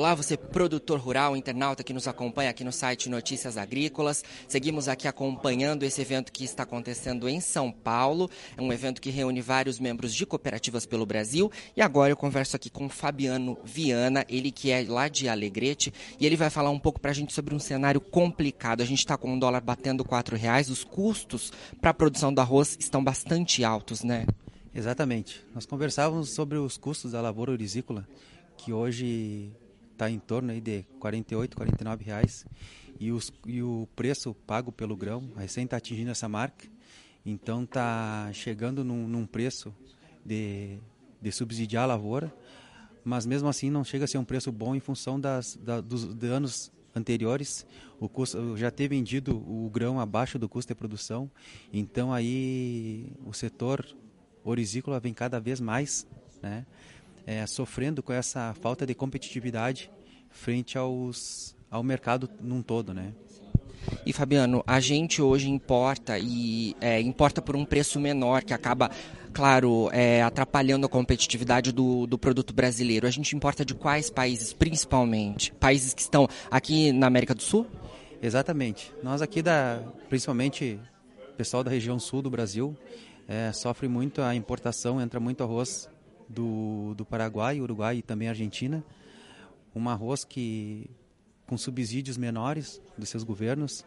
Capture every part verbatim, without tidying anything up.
Olá, você produtor rural, internauta que nos acompanha aqui no site Notícias Agrícolas. Seguimos aqui acompanhando esse evento que está acontecendo em São Paulo. É um evento que reúne vários membros de cooperativas pelo Brasil. E agora eu converso aqui com o Fabiano Viana, ele que é lá de Alegrete, e ele vai falar um pouco para a gente sobre um cenário complicado. A gente está com um dólar batendo quatro reais, os custos para a produção do arroz estão bastante altos, né? Exatamente. Nós conversávamos sobre os custos da lavoura orizícola, que hoje está em torno aí de quarenta e oito, quarenta e nove reais, e, os, e o preço pago pelo grão recém está atingindo essa marca, então está chegando num, num preço de, de subsidiar a lavoura, mas mesmo assim não chega a ser um preço bom em função das, da, dos de anos anteriores. O custo, já ter vendido o grão abaixo do custo de produção, então aí o setor orizícola vem cada vez mais, né, é, sofrendo com essa falta de competitividade frente aos, ao mercado num todo, né? E Fabiano, a gente hoje importa e é, importa por um preço menor que acaba, claro, é, atrapalhando a competitividade do, do produto brasileiro. A gente importa de quais países, principalmente? Países que estão aqui na América do Sul? Exatamente. Nós aqui, da, principalmente o pessoal da região sul do Brasil, é, sofre muito a importação, entra muito arroz do, do Paraguai, Uruguai e também Argentina. Um arroz que, com subsídios menores dos seus governos,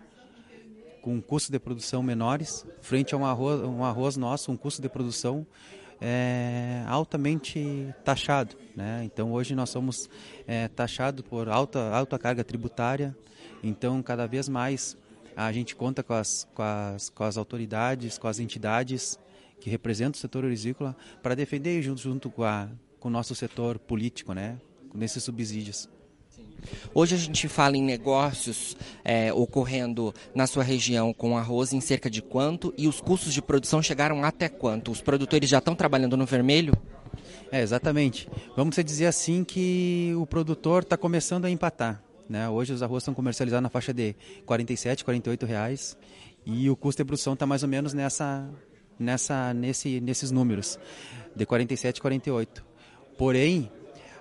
com custos de produção menores, frente a um arroz, um arroz nosso, um custo de produção é, altamente taxado, né? Então hoje nós somos é, taxados por alta, alta carga tributária, então cada vez mais a gente conta com as, com as, com as autoridades, com as entidades que representam o setor orizícola para defender junto, junto com, a, com o nosso setor político, né? Nesses subsídios. Hoje a gente fala em negócios é, ocorrendo na sua região com arroz em cerca de quanto, e os custos de produção chegaram até quanto? Os produtores já estão trabalhando no vermelho? É, exatamente. Vamos dizer assim que o produtor está começando a empatar, né? Hoje os arroz estão comercializados na faixa de quarenta e sete, quarenta e oito reais, e o custo de produção está mais ou menos nessa, nessa, nesse, nesses números, de quarenta e sete, quarenta e oito. Porém,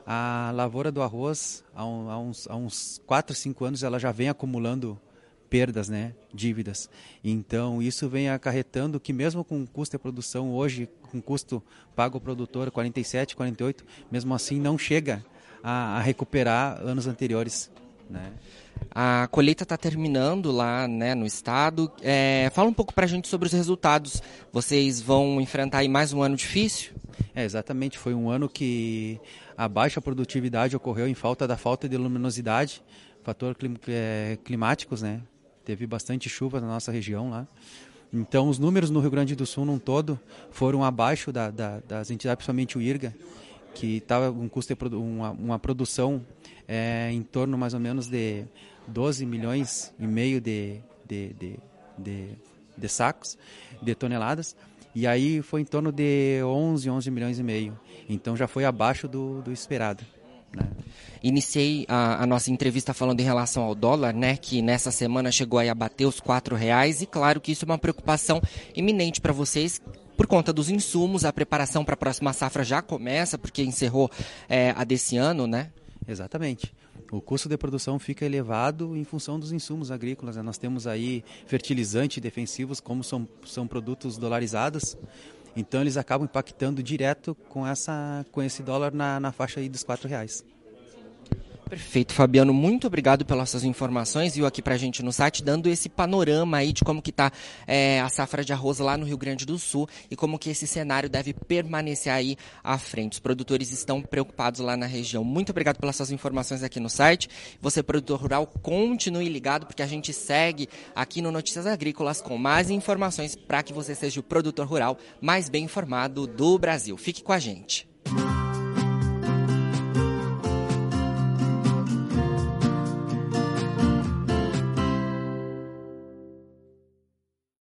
a lavoura do arroz, há, um, há, uns, há uns quatro, cinco anos, ela já vem acumulando perdas, né, dívidas. Então, isso vem acarretando que mesmo com o custo de produção hoje, com custo pago ao produtor, quarenta e sete, quarenta e oito, mesmo assim não chega a, a recuperar anos anteriores, né? A colheita está terminando lá, né, no estado. É, fala um pouco para a gente sobre os resultados. Vocês vão enfrentar aí mais um ano difícil? É, exatamente. Foi um ano que a baixa produtividade ocorreu em falta da falta de luminosidade, fator clim, é, climáticos, né? Teve bastante chuva na nossa região lá. Então, os números no Rio Grande do Sul, num todo, foram abaixo da, da, das entidades, principalmente o IRGA, que estava um custo de uma, uma produção é, em torno mais ou menos de doze milhões e meio de, de, de, de, de sacos, de toneladas, e aí foi em torno de onze, onze milhões e meio. Então já foi abaixo do, do esperado, né? Iniciei a, a nossa entrevista falando em relação ao dólar, né, que nessa semana chegou aí a bater os quatro reais, e claro que isso é uma preocupação iminente para vocês, por conta dos insumos. A preparação para a próxima safra já começa, porque encerrou é, a desse ano, né? Exatamente. O custo de produção fica elevado em função dos insumos agrícolas, né? Nós temos aí fertilizantes defensivos, como são, são produtos dolarizados, então eles acabam impactando direto com, essa, com esse dólar na, na faixa aí dos quatro reais. Perfeito, Fabiano, muito obrigado pelas suas informações, viu, aqui pra gente no site, dando esse panorama aí de como que tá é, a safra de arroz lá no Rio Grande do Sul e como que esse cenário deve permanecer aí à frente. Os produtores estão preocupados lá na região. Muito obrigado pelas suas informações aqui no site. Você, produtor rural, continue ligado, porque a gente segue aqui no Notícias Agrícolas com mais informações para que você seja o produtor rural mais bem informado do Brasil. Fique com a gente.